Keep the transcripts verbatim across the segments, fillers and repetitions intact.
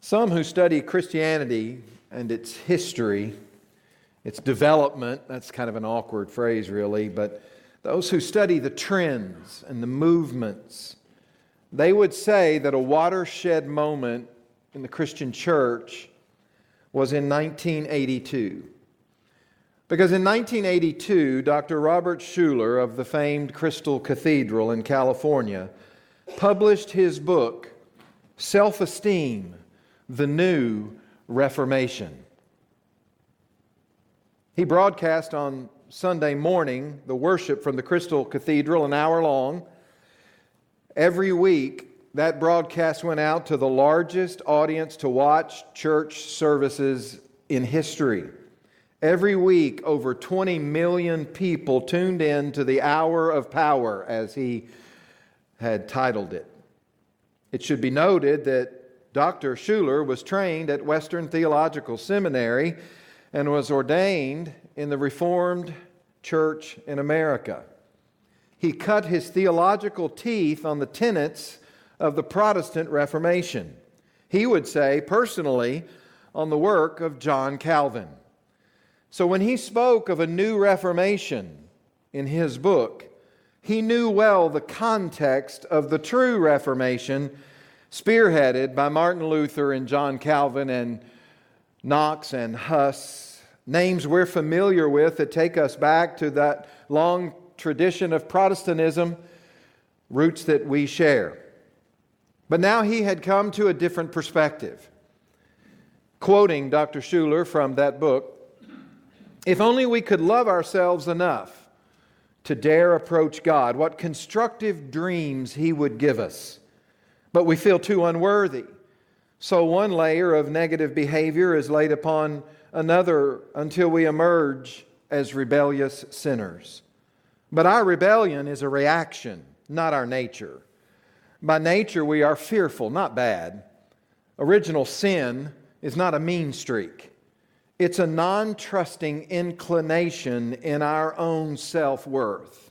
Some who study Christianity and its history, its development, that's kind of an awkward phrase really, but those who study the trends and the movements, they would say that a watershed moment in the Christian church was in nineteen eighty-two. Because in nineteen eighty-two, Doctor Robert Schuller of the famed Crystal Cathedral in California published his book, Self-Esteem, the New Reformation. He broadcast on Sunday morning the worship from the Crystal Cathedral, an hour long. Every week, that broadcast went out to the largest audience to watch church services in history. Every week, over twenty million people tuned in to the Hour of Power, as he had titled it. It should be noted that Doctor Schuller was trained at Western Theological Seminary and was ordained in the Reformed Church in America. He cut his theological teeth on the tenets of the Protestant Reformation. He would say, personally, on the work of John Calvin. So when he spoke of a new Reformation in his book, he knew well the context of the true Reformation spearheaded by Martin Luther and John Calvin and Knox and Huss, names we're familiar with that take us back to that long tradition of Protestantism, roots that we share. But now he had come to a different perspective. Quoting Doctor Schuller from that book, "If only we could love ourselves enough to dare approach God, what constructive dreams He would give us. But we feel too unworthy. So one layer of negative behavior is laid upon another until we emerge as rebellious sinners. But our rebellion is a reaction, not our nature. By nature we are fearful, not bad. Original sin is not a mean streak. It's a non-trusting inclination in our own self-worth.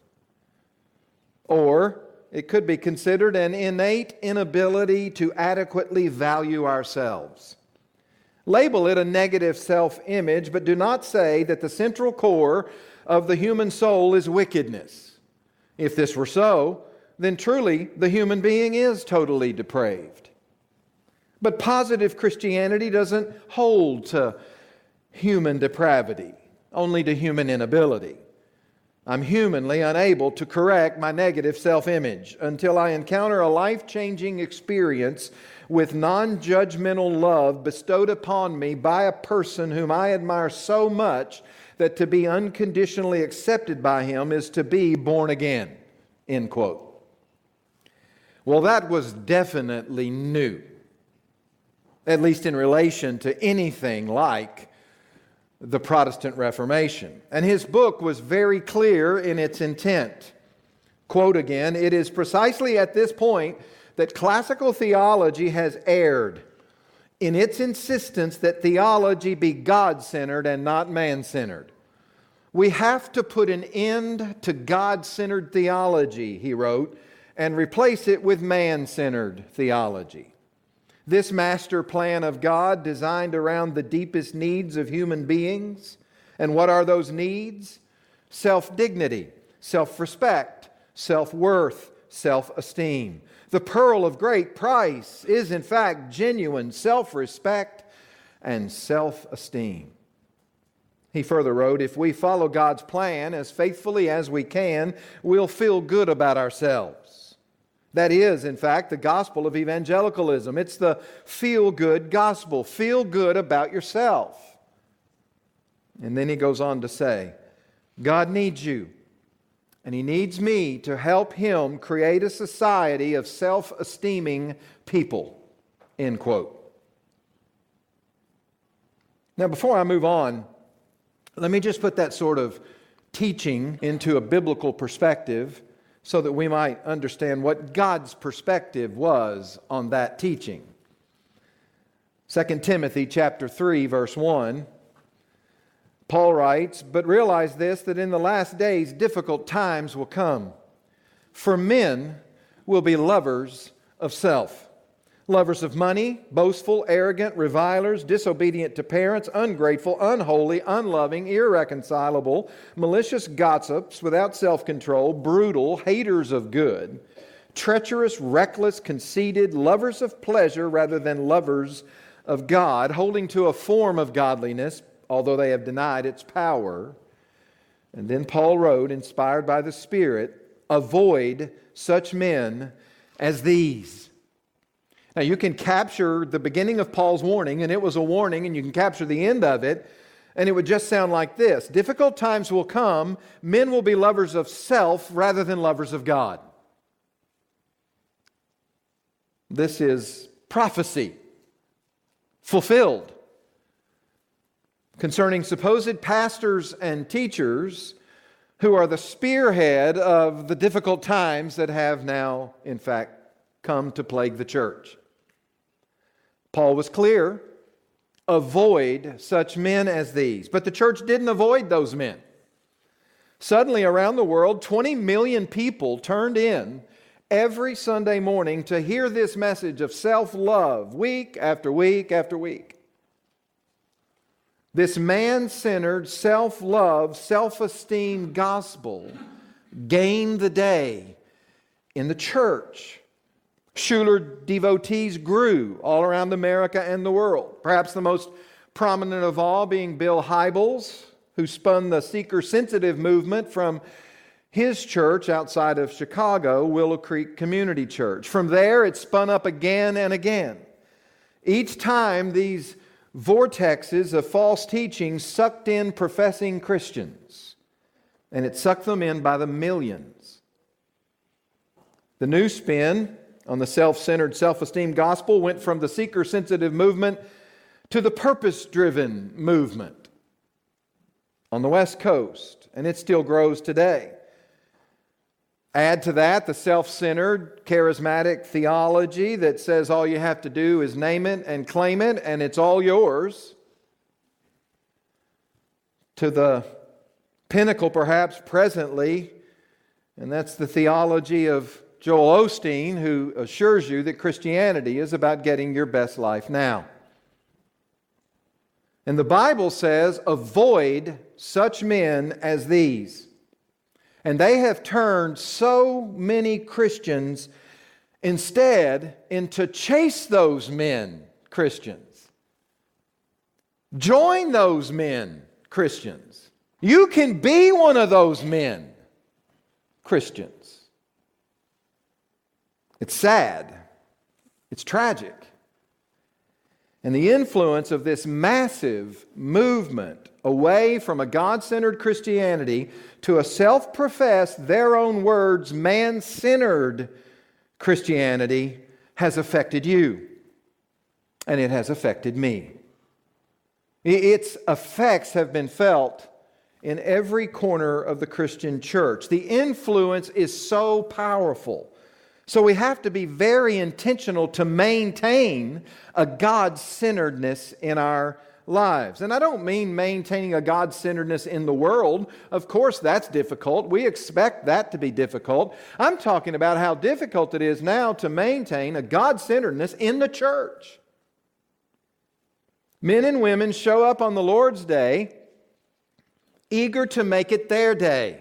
Or it could be considered an innate inability to adequately value ourselves. Label it a negative self-image, but do not say that the central core of the human soul is wickedness. If this were so, then truly the human being is totally depraved. But positive Christianity doesn't hold to human depravity, only to human inability. I'm humanly unable to correct my negative self-image until I encounter a life-changing experience with non-judgmental love bestowed upon me by a person whom I admire so much that to be unconditionally accepted by him is to be born again." End quote. Well, that was definitely new, at least in relation to anything like the Protestant Reformation. And his book was very clear in its intent. Quote again, "It is precisely at this point that classical theology has erred in its insistence that theology be God-centered and not man-centered. We have to put an end to God-centered theology," he wrote, "and replace it with man-centered theology. This master plan of God designed around the deepest needs of human beings. And what are those needs? Self-dignity, self-respect, self-worth, self-esteem. The pearl of great price is in fact genuine self-respect and self-esteem." He further wrote, "If we follow God's plan as faithfully as we can, we'll feel good about ourselves." That is, in fact, the gospel of evangelicalism. It's the feel-good gospel. Feel good about yourself. And then he goes on to say, God needs you, and He needs me to help Him create a society of self-esteeming people. End quote. Now, before I move on, let me just put that sort of teaching into a biblical perspective so that we might understand what God's perspective was on that teaching. Second Timothy chapter three, verse one, Paul writes, "But realize this, that in the last days difficult times will come. For men will be lovers of self, lovers of money, boastful, arrogant, revilers, disobedient to parents, ungrateful, unholy, unloving, irreconcilable, malicious gossips, without self-control, brutal, haters of good, treacherous, reckless, conceited, lovers of pleasure rather than lovers of God, holding to a form of godliness, although they have denied its power. And then Paul wrote, inspired by the Spirit, avoid such men as these. Now you can capture the beginning of Paul's warning, and it was a warning, and you can capture the end of it, and it would just sound like this. Difficult times will come. Men will be lovers of self rather than lovers of God. This is prophecy fulfilled concerning supposed pastors and teachers who are the spearhead of the difficult times that have now, in fact, come to plague the church. Paul was clear, avoid such men as these. But the church didn't avoid those men. Suddenly around the world, twenty million people turned in every Sunday morning to hear this message of self-love week after week after week. This man-centered, self-love, self-esteem gospel gained the day in the church. Schuller devotees grew all around America and the world. Perhaps the most prominent of all being Bill Hybels, who spun the seeker-sensitive movement from his church outside of Chicago, Willow Creek Community Church. From there, it spun up again and again. Each time, these vortexes of false teaching sucked in professing Christians, and it sucked them in by the millions. The new spin on the self-centered, self-esteem gospel went from the seeker-sensitive movement to the purpose-driven movement on the West Coast, and it still grows today. Add to that the self-centered, charismatic theology that says all you have to do is name it and claim it, and it's all yours. To the pinnacle, perhaps, presently, and that's the theology of Joel Osteen, who assures you that Christianity is about getting your best life now. And the Bible says, avoid such men as these. And they have turned so many Christians instead into chase those men, Christians. Join those men, Christians. You can be one of those men, Christians. It's sad. It's tragic. And the influence of this massive movement away from a God-centered Christianity to a self-professed, their own words, man-centered Christianity has affected you. And it has affected me. Its effects have been felt in every corner of the Christian church. The influence is so powerful. So we have to be very intentional to maintain a God-centeredness in our lives. And I don't mean maintaining a God-centeredness in the world. Of course, that's difficult. We expect that to be difficult. I'm talking about how difficult it is now to maintain a God-centeredness in the church. Men and women show up on the Lord's Day eager to make it their day.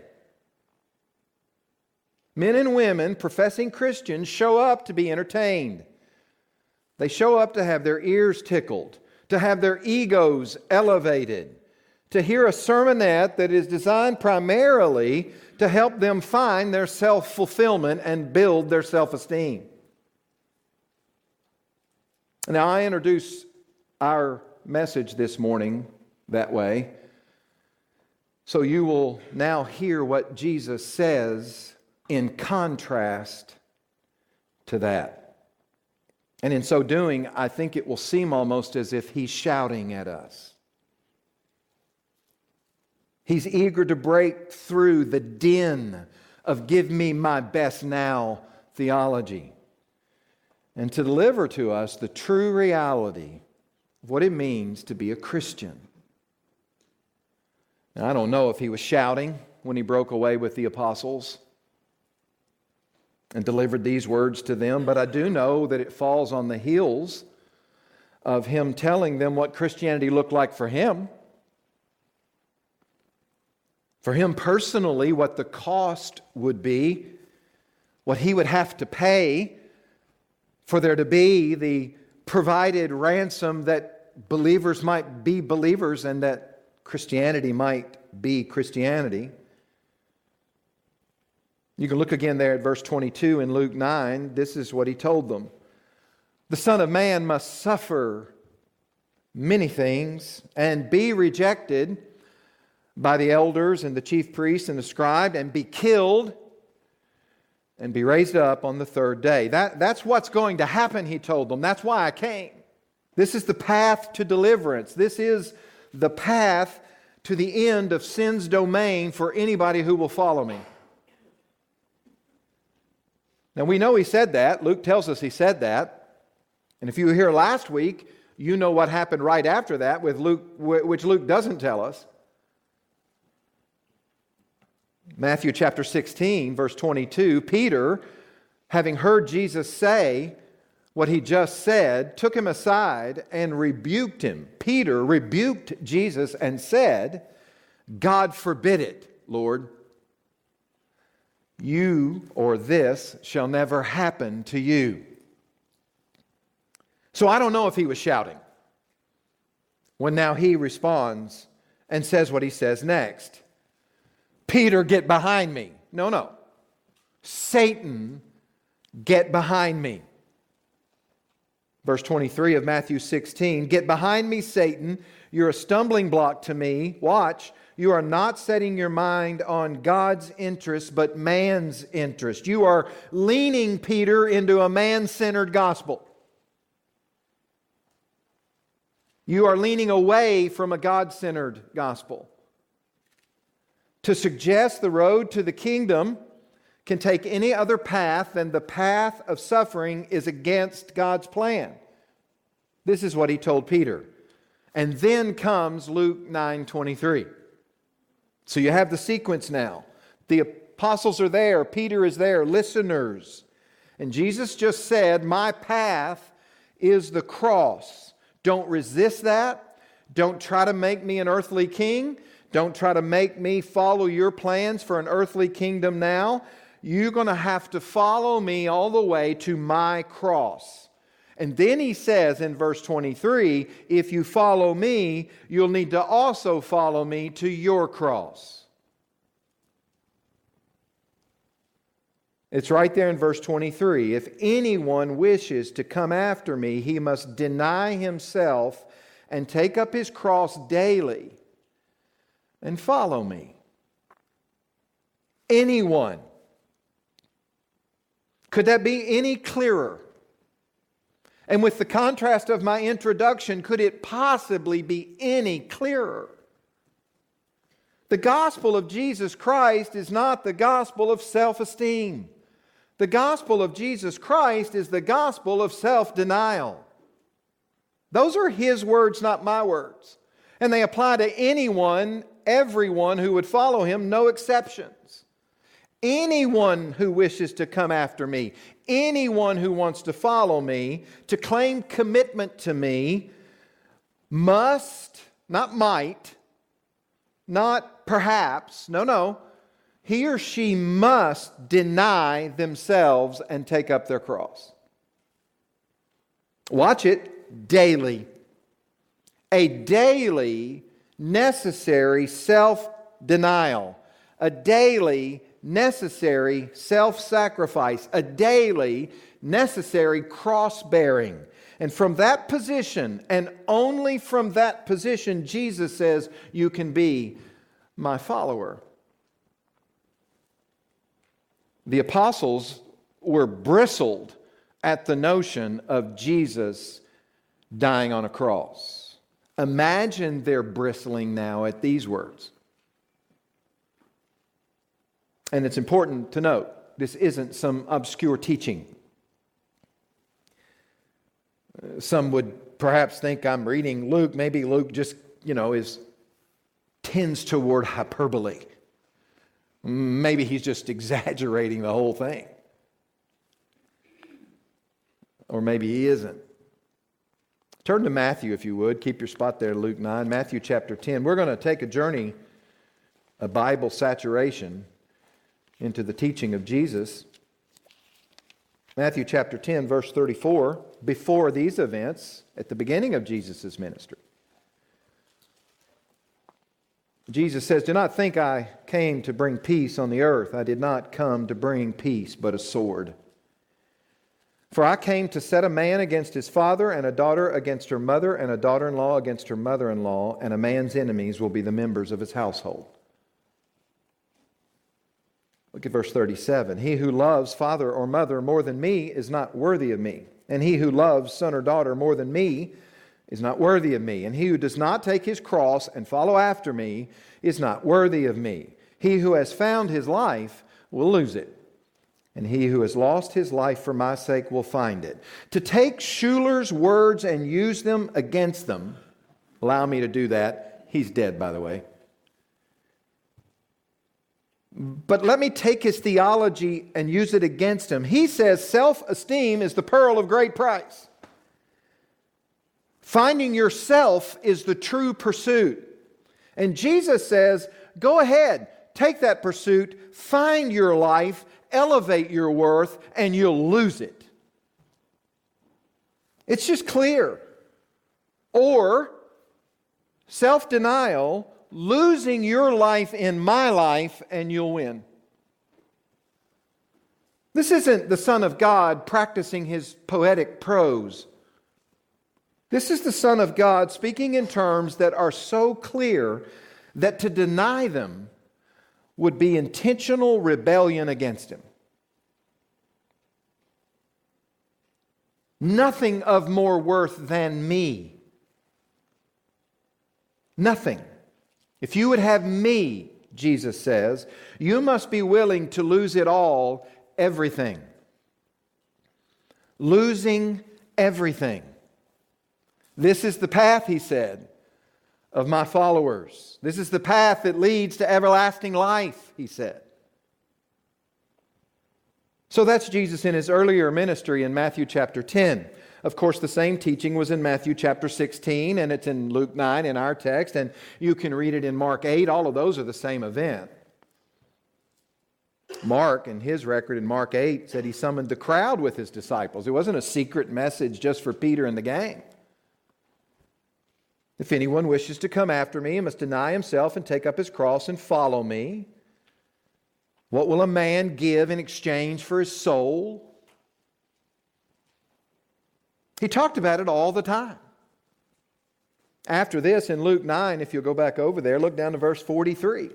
Men and women, professing Christians, show up to be entertained. They show up to have their ears tickled, to have their egos elevated, to hear a sermonette that is designed primarily to help them find their self-fulfillment and build their self-esteem. Now, I introduce our message this morning that way, so you will now hear what Jesus says in contrast to that. And in so doing, I think it will seem almost as if He's shouting at us. He's eager to break through the din of give me my best now theology and to deliver to us the true reality of what it means to be a Christian. Now, I don't know if He was shouting when He broke away with the apostles. and delivered these words to them, but I do know that it falls on the heels of him telling them what Christianity looked like for him. For him personally, what the cost would be, what he would have to pay for there to be the provided ransom that believers might be believers and that Christianity might be Christianity. You can look again there at verse twenty-two in Luke nine. This is what he told them. The Son of Man must suffer many things and be rejected by the elders and the chief priests and the scribes and be killed and be raised up on the third day. That, that's what's going to happen, he told them. That's why I came. This is the path to deliverance. This is the path to the end of sin's domain for anybody who will follow me. Now we know he said that. Luke tells us he said that. And if you were here last week, you know what happened right after that with Luke, which Luke doesn't tell us. Matthew chapter sixteen, verse twenty-two, Peter, having heard Jesus say what he just said, took him aside and rebuked him. Peter rebuked Jesus and said, God forbid it, Lord. You or this shall never happen to you. So I don't know if he was shouting when now he responds and says what he says next. Peter, get behind me. No, no. Satan, get behind me. Verse twenty-three of Matthew sixteen, get behind me, Satan. You're a stumbling block to me. Watch. You are not setting your mind on God's interest, but man's interest. You are leaning, Peter, into a man-centered gospel. You are leaning away from a God-centered gospel. To suggest the road to the kingdom can take any other path than the path of suffering is against God's plan. This is what he told Peter. And then comes Luke nine twenty-three. So you have the sequence now. The apostles are there. Peter is there. Listeners. And Jesus just said, my path is the cross. Don't resist that. Don't try to make me an earthly king. Don't try to make me follow your plans for an earthly kingdom now. You're going to have to follow me all the way to my cross. And then he says in verse twenty-three, if you follow me, you'll need to also follow me to your cross. It's right there in verse twenty-three. If anyone wishes to come after me, he must deny himself and take up his cross daily and follow me. Anyone. Could that be any clearer? And with the contrast of my introduction, could it possibly be any clearer? The gospel of Jesus Christ is not the gospel of self-esteem. The gospel of Jesus Christ is the gospel of self-denial. Those are his words, not my words. And they apply to anyone, everyone who would follow him, no exceptions. Anyone who wishes to come after me, anyone who wants to follow me, to claim commitment to me, must, not might, not perhaps, no, no, he or she must deny themselves and take up their cross. Watch it, daily. A daily, necessary self-denial. A daily, necessary self-sacrifice. A daily, necessary cross-bearing. And from that position, and only from that position, Jesus says, you can be my follower. The apostles were bristled at the notion of Jesus dying on a cross. Imagine their bristling now at these words. And it's important to note, this isn't some obscure teaching. Some would perhaps think I'm reading Luke. Maybe Luke just, you know, is tends toward hyperbole. Maybe he's just exaggerating the whole thing. Or maybe he isn't. Turn to Matthew, if you would. Keep your spot there, Luke nine. Matthew chapter ten. We're going to take a journey, a Bible saturation, into the teaching of Jesus. Matthew chapter ten, verse thirty-four. Before these events, at the beginning of Jesus' ministry, Jesus says, "Do not think I came to bring peace on the earth. I did not come to bring peace, but a sword. For I came to set a man against his father, and a daughter against her mother, and a daughter-in-law against her mother-in-law, and a man's enemies will be the members of his household." Look at verse thirty-seven. "He who loves father or mother more than me is not worthy of me. And he who loves son or daughter more than me is not worthy of me. And he who does not take his cross and follow after me is not worthy of me. He who has found his life will lose it. And he who has lost his life for my sake will find it." To take Schuler's words and use them against them, allow me to do that. He's dead, by the way. But let me take his theology and use it against him. He says self-esteem is the pearl of great price. Finding yourself is the true pursuit. And Jesus says, go ahead, take that pursuit, find your life, elevate your worth, and you'll lose it. It's just clear. Or self-denial, losing your life in my life, and you'll win. This isn't the Son of God practicing his poetic prose. This is the Son of God speaking in terms that are so clear that to deny them would be intentional rebellion against him. Nothing of more worth than me. Nothing. If you would have me, Jesus says, you must be willing to lose it all, everything. Losing everything. This is the path, he said, of my followers. This is the path that leads to everlasting life, he said. So that's Jesus in his earlier ministry in Matthew chapter ten. Of course, the same teaching was in Matthew chapter sixteen, and it's in Luke nine in our text, and you can read it in Mark eight. All of those are the same event. Mark, in his record in Mark eight, said he summoned the crowd with his disciples. It wasn't a secret message just for Peter and the gang. If anyone wishes to come after me, he must deny himself and take up his cross and follow me. What will a man give in exchange for his soul? He talked about it all the time. After this, in Luke nine, if you'll go back over there, look down to verse forty-three.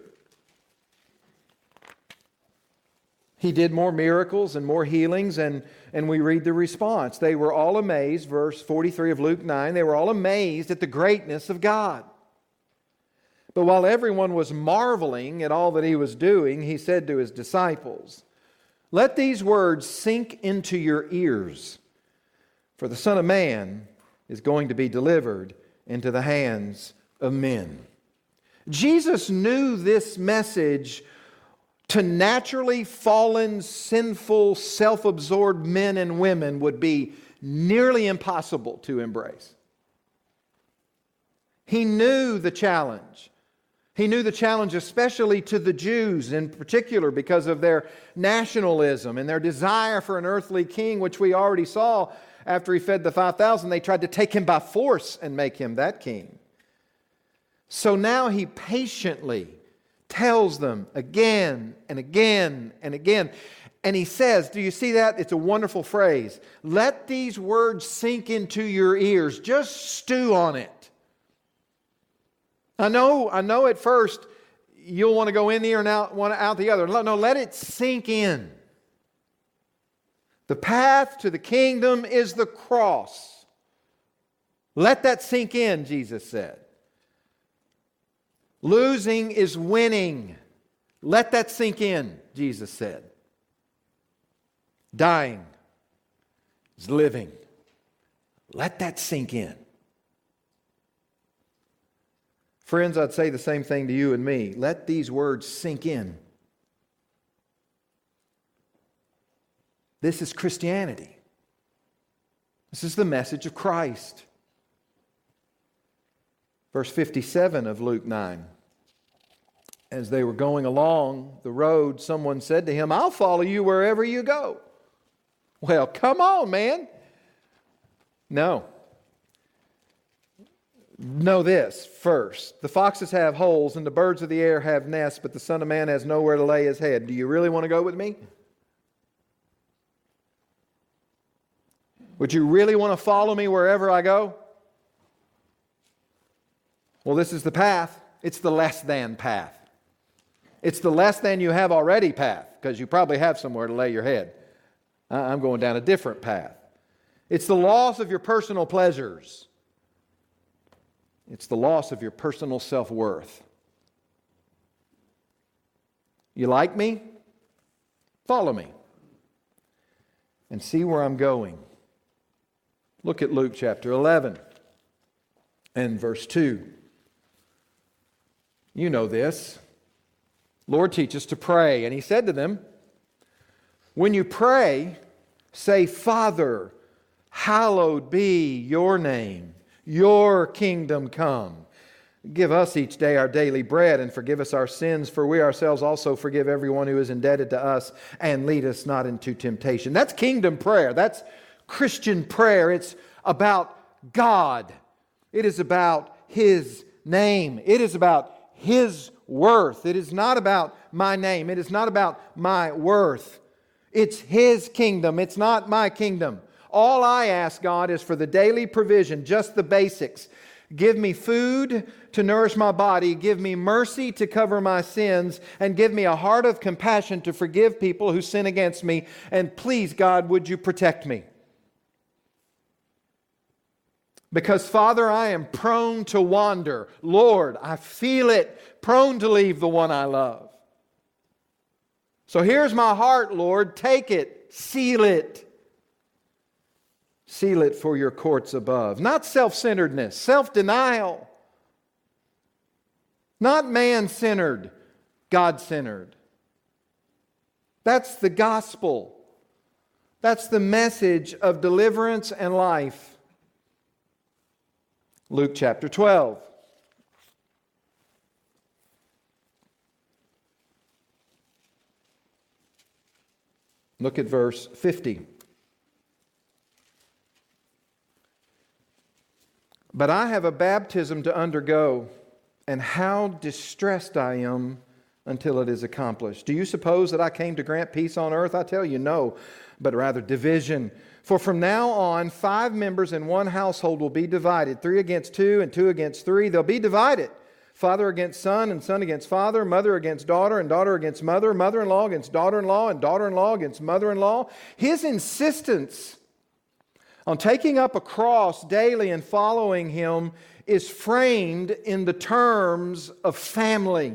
He did more miracles and more healings, and, and we read the response. They were all amazed, verse forty-three of Luke nine, they were all amazed at the greatness of God. But while everyone was marveling at all that he was doing, he said to his disciples, "Let these words sink into your ears. For the Son of Man is going to be delivered into the hands of men." Jesus knew this message to naturally fallen, sinful, self-absorbed men and women would be nearly impossible to embrace. He knew the challenge. He knew the challenge especially to the Jews in particular because of their nationalism and their desire for an earthly king, which we already saw after he fed the five thousand. They tried to take him by force and make him that king. So now he patiently tells them again and again and again. And he says, do you see that? It's a wonderful phrase. Let these words sink into your ears. Just stew on it. I know, I know at first you'll want to go in the ear and out, want out the other. No, let it sink in. The path to the kingdom is the cross. Let that sink in, Jesus said. Losing is winning. Let that sink in, Jesus said. Dying is living. Let that sink in. Friends, I'd say the same thing to you and me. Let these words sink in. This is Christianity. This is the message of Christ. Verse fifty-seven of Luke nine. As they were going along the road, someone said to him, I'll follow you wherever you go. Well, come on, man. No. Know this first. The foxes have holes and the birds of the air have nests, but the Son of Man has nowhere to lay his head. Do you really want to go with me? Would you really want to follow me wherever I go? Well, this is the path. It's the less than path. It's the less than you have already path, because you probably have somewhere to lay your head. I'm going down a different path. It's the loss of your personal pleasures. It's the loss of your personal self-worth. You like me? Follow me. And see where I'm going. Look at Luke chapter eleven and verse two. You know this. Lord, teach us to pray. And He said to them, when you pray, say, Father, hallowed be your name. Your kingdom come. Give us each day our daily bread, and forgive us our sins, for we ourselves also forgive everyone who is indebted to us, and lead us not into temptation. That's kingdom prayer. That's Christian prayer. It's about God. It is about His name. It is about His worth. It is not about my name. It is not about my worth. It's His kingdom. It's not my kingdom. All I ask God is for the daily provision, just the basics. Give me food to nourish my body. Give me mercy to cover my sins. And give me a heart of compassion to forgive people who sin against me. And please, God, would you protect me? Because, Father, I am prone to wander. Lord, I feel it, prone to leave the one I love. So here's my heart, Lord. Take it, seal it. Seal it for your courts above. Not self-centeredness, self-denial. Not man-centered, God-centered. That's the gospel. That's the message of deliverance and life. Luke chapter twelve. Look at verse fifty. But I have a baptism to undergo, and how distressed I am until it is accomplished. Do you suppose that I came to grant peace on earth? I tell you, no, but rather division. For from now on, five members in one household will be divided, three against two and two against three. They'll be divided. Father against son and son against father, mother against daughter and daughter against mother, mother-in-law against daughter-in-law and daughter-in-law against mother-in-law. His insistence on taking up a cross daily and following Him is framed in the terms of family.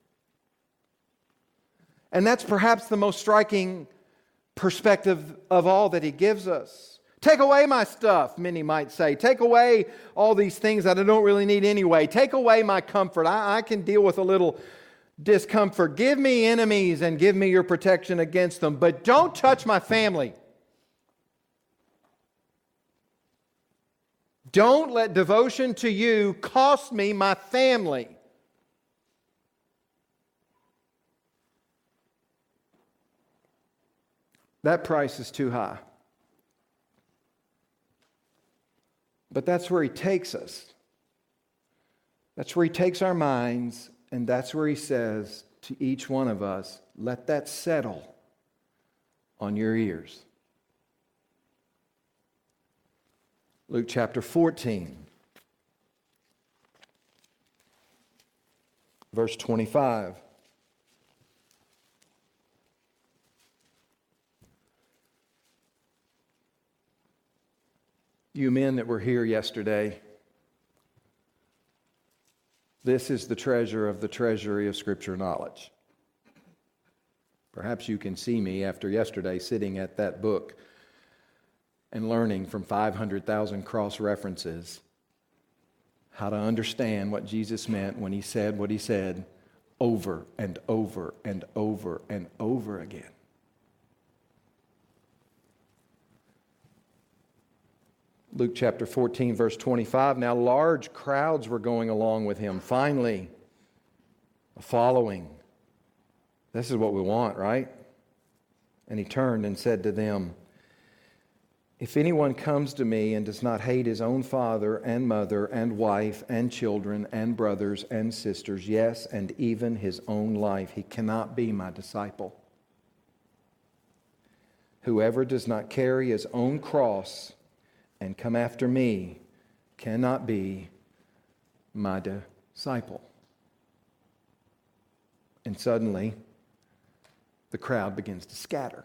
And that's perhaps the most striking perspective of all that He gives us. Take away my stuff, many might say. Take away all these things that I don't really need anyway. Take away my comfort. I, I can deal with a little discomfort. Give me enemies and give me your protection against them. But don't touch my family. Don't let devotion to you cost me my family. That price is too high. But that's where He takes us. That's where He takes our minds, and that's where He says to each one of us, let that settle on your ears. Luke chapter fourteen, verse twenty-five. You men that were here yesterday, this is the treasure of the treasury of Scripture knowledge. Perhaps you can see me after yesterday sitting at that book and learning from five hundred thousand cross references how to understand what Jesus meant when He said what He said over and over and over and over again. Luke chapter fourteen, verse twenty-five. Now large crowds were going along with him. Finally, a following. This is what we want, right? And he turned and said to them, if anyone comes to me and does not hate his own father and mother and wife and children and brothers and sisters, yes, and even his own life, he cannot be my disciple. Whoever does not carry his own cross and come after me cannot be my disciple. And suddenly, the crowd begins to scatter.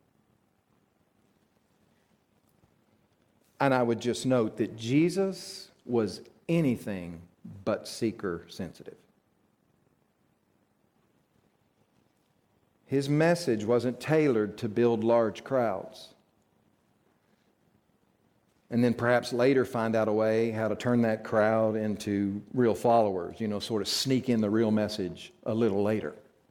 And I would just note that Jesus was anything but seeker sensitive. His message wasn't tailored to build large crowds. And then perhaps later find out a way how to turn that crowd into real followers, you know, sort of sneak in the real message a little later.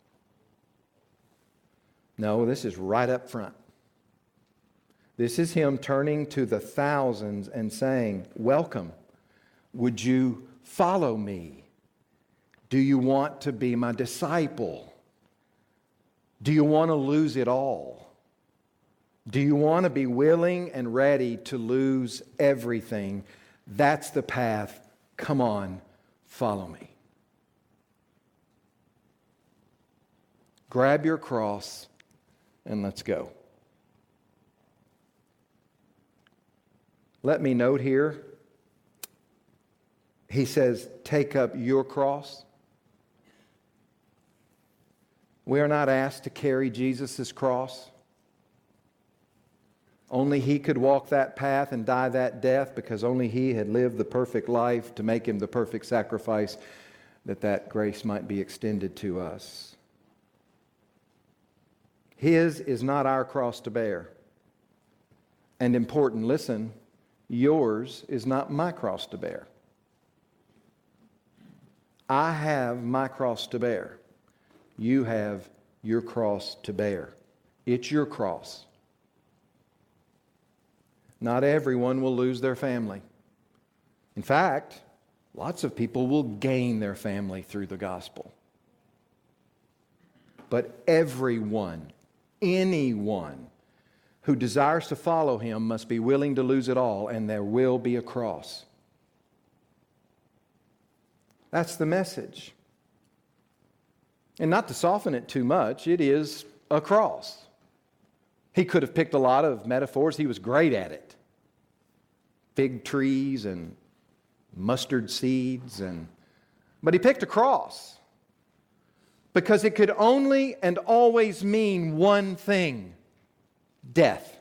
No, this is right up front. This is him turning to the thousands and saying, welcome, would you follow me? Do you want to be my disciple? Do you want to lose it all? Do you want to be willing and ready to lose everything? That's the path. Come on, follow me. Grab your cross and let's go. Let me note here, he says, take up your cross. We are not asked to carry Jesus' cross. Only he could walk that path and die that death because only he had lived the perfect life to make him the perfect sacrifice that that grace might be extended to us. His is not our cross to bear. And important, listen, yours is not my cross to bear. I have my cross to bear. You have your cross to bear. It's your cross. Not everyone will lose their family. In fact, lots of people will gain their family through the gospel. But everyone, anyone who desires to follow him must be willing to lose it all, and there will be a cross. That's the message. And not to soften it too much, it is a cross. He could have picked a lot of metaphors. He was great at it. Fig trees and mustard seeds, and but he picked a cross because it could only and always mean one thing: death.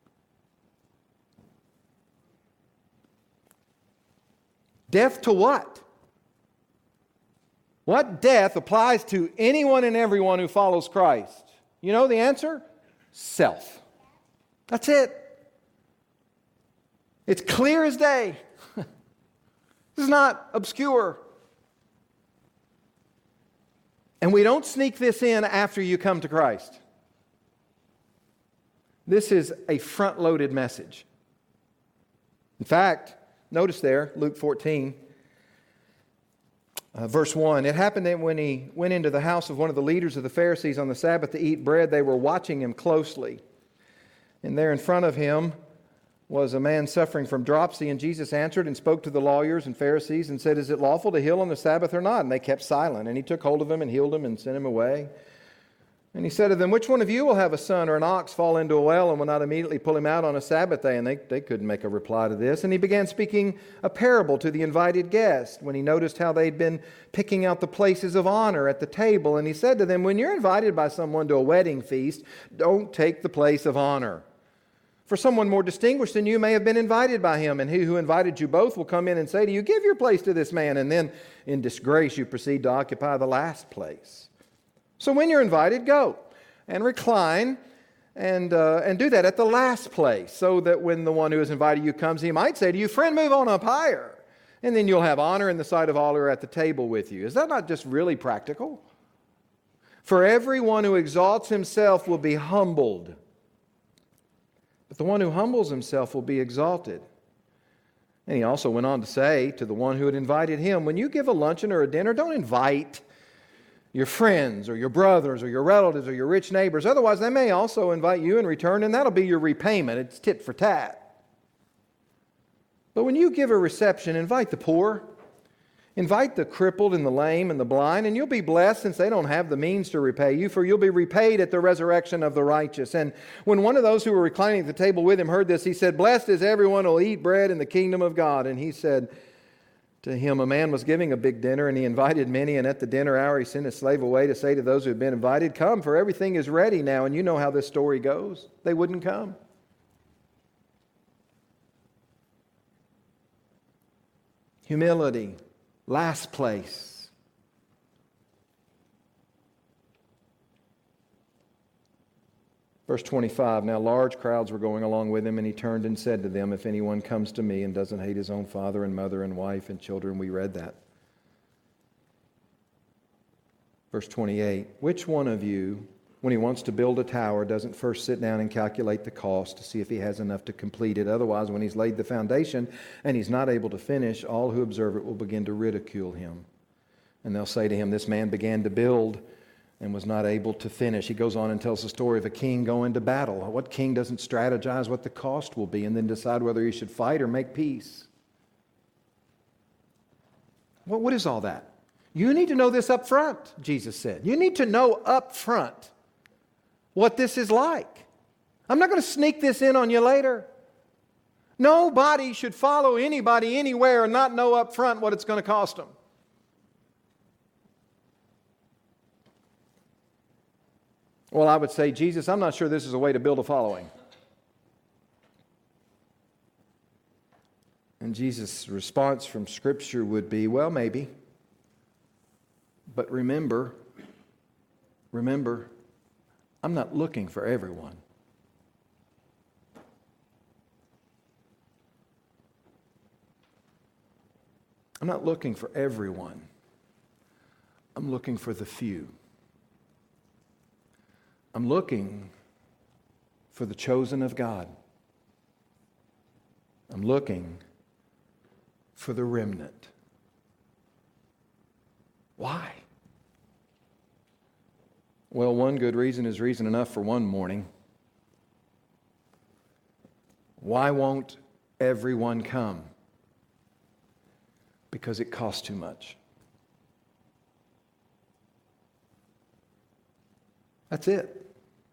Death to what? What death applies to anyone and everyone who follows Christ? You know the answer? Self. That's it. It's clear as day. This is not obscure. And we don't sneak this in after you come to Christ. This is a front-loaded message. In fact, notice there, Luke fourteen, uh, verse one, it happened that when he went into the house of one of the leaders of the Pharisees on the Sabbath to eat bread, they were watching him closely. And there in front of him was a man suffering from dropsy, and Jesus answered and spoke to the lawyers and Pharisees and said, is it lawful to heal on the Sabbath or not? And they kept silent. And he took hold of him and healed him and sent him away. And he said to them, which one of you will have a son or an ox fall into a well and will not immediately pull him out on a Sabbath day? And they, they couldn't make a reply to this. And he began speaking a parable to the invited guest when he noticed how they'd been picking out the places of honor at the table. And he said to them, when you're invited by someone to a wedding feast, don't take the place of honor. For someone more distinguished than you may have been invited by him, and he who invited you both will come in and say to you, give your place to this man, and then in disgrace you proceed to occupy the last place. So when you're invited, go and recline and, uh, and do that at the last place, so that when the one who has invited you comes, he might say to you, friend, move on up higher, and then you'll have honor in the sight of all who are at the table with you. Is that not just really practical? For everyone who exalts himself will be humbled, but the one who humbles himself will be exalted. And he also went on to say to the one who had invited him, when you give a luncheon or a dinner, don't invite your friends or your brothers or your relatives or your rich neighbors. Otherwise, they may also invite you in return, and that'll be your repayment. It's tit for tat. But when you give a reception, invite the poor. Invite the crippled and the lame and the blind, and you'll be blessed since they don't have the means to repay you, for you'll be repaid at the resurrection of the righteous. And when one of those who were reclining at the table with him heard this, he said, blessed is everyone who will eat bread in the kingdom of God. And he said to him, a man was giving a big dinner, and he invited many, and at the dinner hour he sent his slave away to say to those who had been invited, come, for everything is ready now. And you know how this story goes. They wouldn't come. Humility. Last place. Verse twenty-five, now large crowds were going along with him, and he turned and said to them, if anyone comes to me and doesn't hate his own father and mother and wife and children, we read that. Verse twenty-eight, which one of you, when he wants to build a tower, doesn't first sit down and calculate the cost to see if he has enough to complete it? Otherwise, when he's laid the foundation and he's not able to finish, all who observe it will begin to ridicule him. And they'll say to him, this man began to build and was not able to finish. He goes on and tells the story of a king going to battle. What king doesn't strategize what the cost will be and then decide whether he should fight or make peace? Well, what is all that? You need to know this up front, Jesus said. You need to know up front what this is like. I'm not going to sneak this in on you later. Nobody should follow anybody anywhere and not know up front what it's going to cost them. Well, I would say, Jesus, I'm not sure this is a way to build a following. And Jesus' response from Scripture would be, well, maybe. But remember, remember, I'm not looking for everyone. I'm not looking for everyone. I'm looking for the few. I'm looking for the chosen of God. I'm looking for the remnant. Why? Well, one good reason is reason enough for one morning. Why won't everyone come? Because it costs too much. That's it.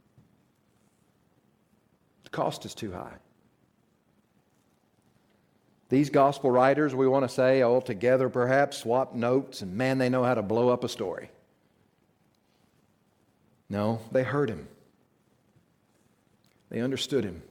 The cost is too high. These gospel writers, we want to say, all together perhaps, swap notes, and man, they know how to blow up a story. No, they heard him. They understood him.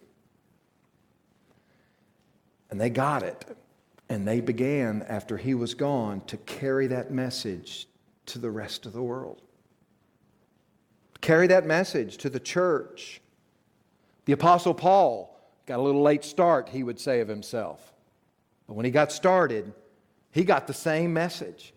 And they got it. And they began, after he was gone, to carry that message to the rest of the world. Carry that message to the church. The Apostle Paul got a little late start, he would say of himself. But when he got started, he got the same message.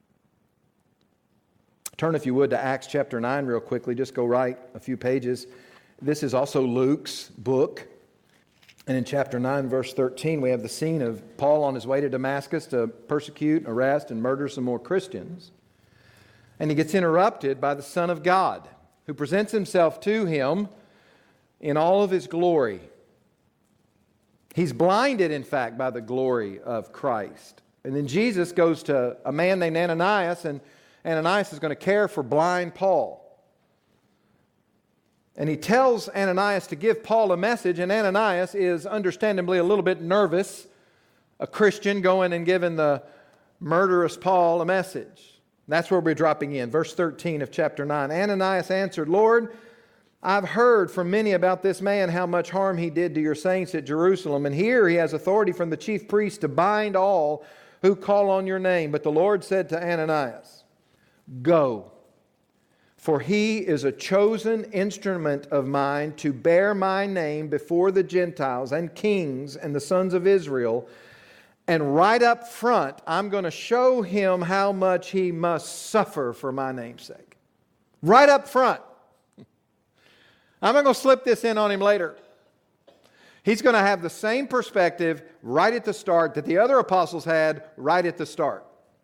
Turn, if you would, to Acts chapter nine real quickly. Just go right a few pages. This is also Luke's book. And in chapter nine, verse thirteen, we have the scene of Paul on his way to Damascus to persecute, arrest, and murder some more Christians. And he gets interrupted by the Son of God, who presents himself to him in all of his glory. He's blinded, in fact, by the glory of Christ. And then Jesus goes to a man named Ananias, and Ananias is going to care for blind Paul. And he tells Ananias to give Paul a message, and Ananias is understandably a little bit nervous, a Christian going and giving the murderous Paul a message. That's where we're dropping in. Verse thirteen of chapter nine. Ananias answered, Lord, I've heard from many about this man how much harm he did to your saints at Jerusalem. And here he has authority from the chief priest to bind all who call on your name. But the Lord said to Ananias, go, for he is a chosen instrument of mine to bear my name before the Gentiles and kings and the sons of Israel. And right up front, I'm going to show him how much he must suffer for my name's sake. Right up front. I'm not going to slip this in on him later. He's going to have the same perspective right at the start that the other apostles had right at the start.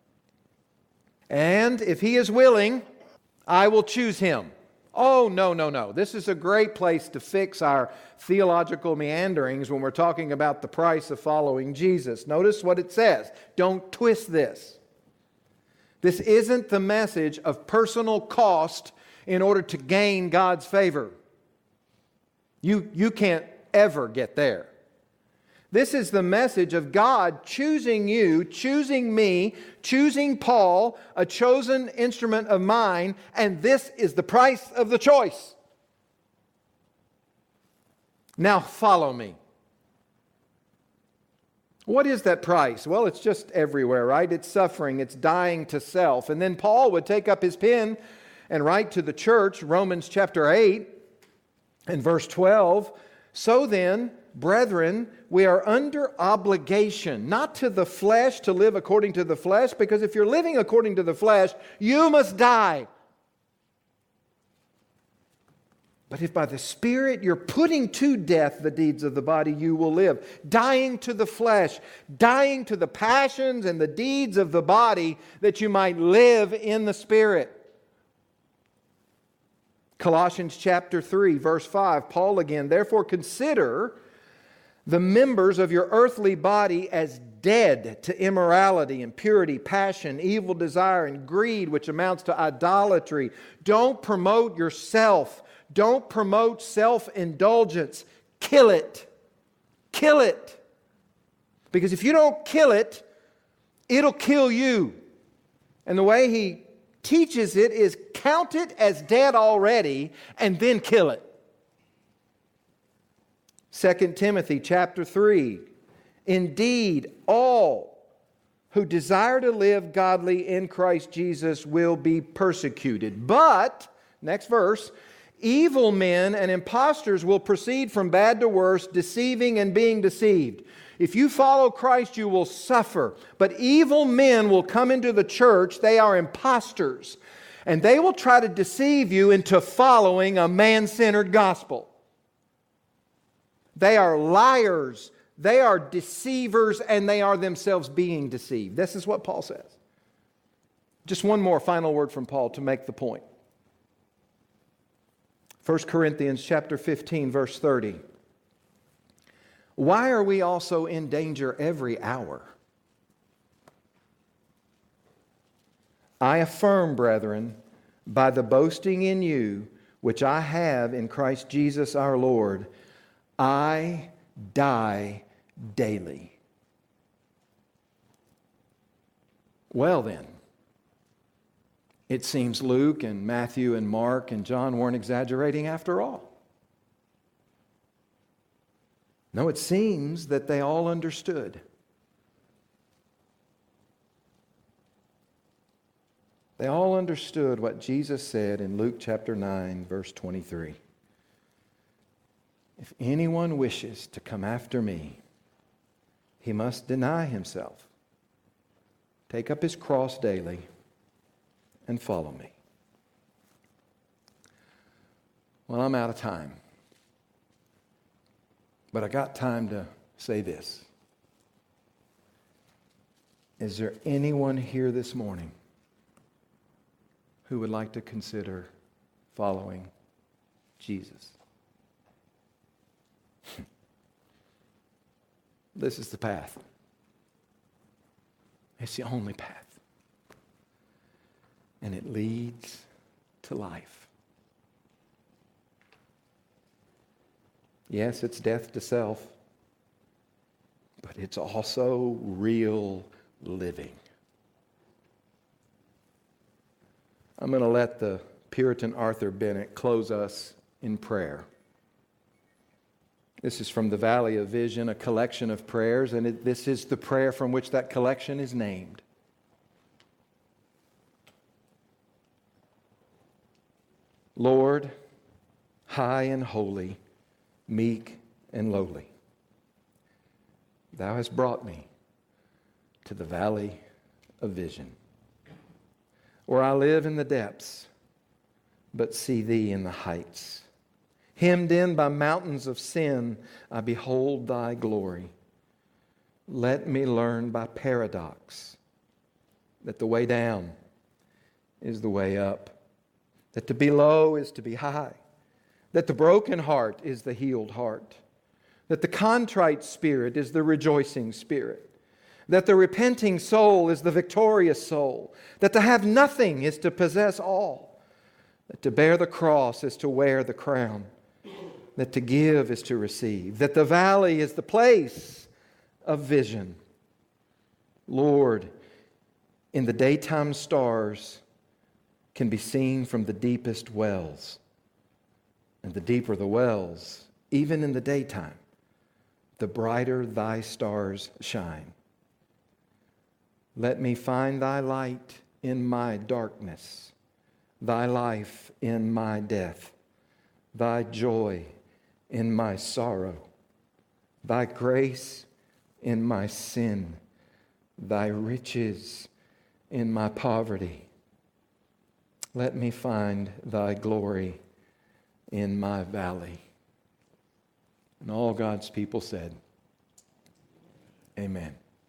And if he is willing, I will choose him. Oh, no, no, no. This is a great place to fix our theological meanderings when we're talking about the price of following Jesus. Notice what it says. Don't twist this. This isn't the message of personal cost in order to gain God's favor. You, you can't ever get there. This is the message of God choosing you, choosing me, choosing Paul, a chosen instrument of mine, and this is the price of the choice. Now follow me. What is that price? Well, it's just everywhere, right? It's suffering, it's dying to self. And then Paul would take up his pen and write to the church, Romans chapter eight and verse twelve, so then, brethren, we are under obligation, not to the flesh, to live according to the flesh, because if you're living according to the flesh, you must die. But if by the Spirit you're putting to death the deeds of the body, you will live. Dying to the flesh, dying to the passions and the deeds of the body, that you might live in the Spirit. Colossians chapter three, verse five, Paul again, therefore consider the members of your earthly body as dead to immorality, impurity, passion, evil desire, and greed, which amounts to idolatry. Don't promote yourself. Don't promote self-indulgence. Kill it. Kill it. Because if you don't kill it, it'll kill you. And the way he teaches it is count it as dead already and then kill it. Second Timothy chapter three. Indeed, all who desire to live godly in Christ Jesus will be persecuted. But, next verse, evil men and impostors will proceed from bad to worse, deceiving and being deceived. If you follow Christ, you will suffer. But evil men will come into the church. They are impostors. And they will try to deceive you into following a man-centered gospel. They are liars. They are deceivers, and they are themselves being deceived. This is what Paul says. Just one more final word from Paul to make the point. First Corinthians chapter fifteen, verse thirty. Why are we also in danger every hour? I affirm, brethren, by the boasting in you, which I have in Christ Jesus our Lord, I die daily. Well then, it seems Luke and Matthew and Mark and John weren't exaggerating after all. No, it seems that they all understood. They all understood what Jesus said in Luke chapter nine, verse twenty-three. If anyone wishes to come after me, he must deny himself, take up his cross daily, and follow me. Well, I'm out of time. But I got time to say this. Is there anyone here this morning who would like to consider following Jesus? This is the path. It's the only path. And it leads to life. Yes, it's death to self, but it's also real living. I'm going to let the Puritan Arthur Bennett close us in prayer. This is from the Valley of Vision, a collection of prayers, and it, this is the prayer from which that collection is named. Lord, high and holy, meek and lowly, Thou hast brought me to the Valley of Vision, where I live in the depths, but see Thee in the heights. Hemmed in by mountains of sin, I behold thy glory. Let me learn by paradox that the way down is the way up, that to be low is to be high, that the broken heart is the healed heart, that the contrite spirit is the rejoicing spirit, that the repenting soul is the victorious soul, that to have nothing is to possess all, that to bear the cross is to wear the crown, that to give is to receive, that the valley is the place of vision. Lord, in the daytime stars can be seen from the deepest wells. And the deeper the wells, even in the daytime, the brighter thy stars shine. Let me find thy light in my darkness, thy life in my death, thy joy in my sorrow, thy grace in my sin, thy riches in my poverty. Let me find thy glory in my valley. And all God's people said, Amen.